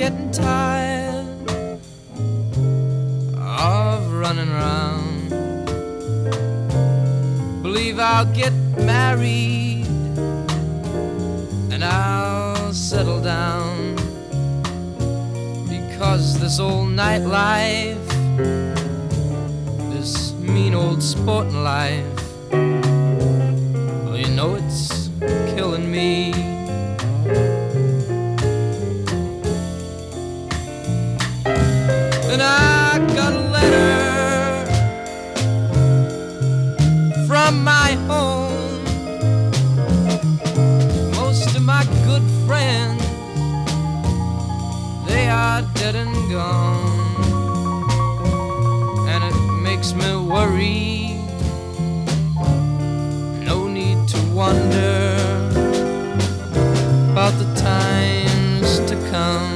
getting tired of running around. Believe I'll get married and I'll settle down, because this old nightlife, this mean old sporting life, well, you know it's killing me. And I got a letter from my home. Most of my good friends, they are dead and gone, and it makes me worry. No need to wonder about the times to come.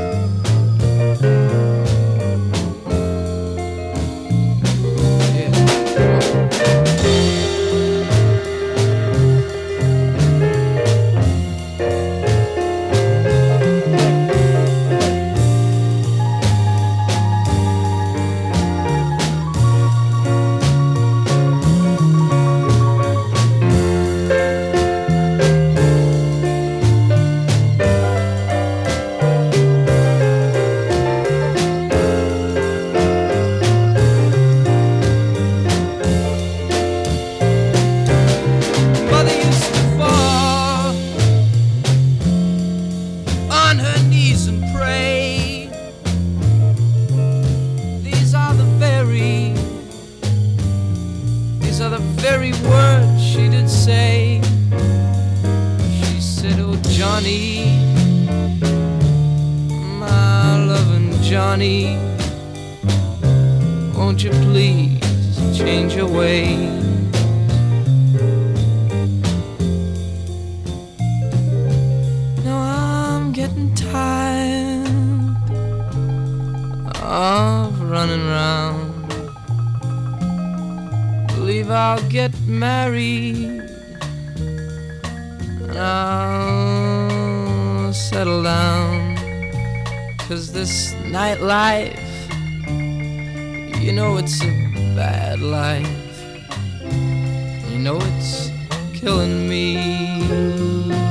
Very words she did say. She said, oh Johnny, my loving Johnny, won't you please change your ways? Now I'm getting tired of running round. Believe I'll get married and I'll settle down, 'cause this nightlife, you know it's a bad life. You know it's killing me.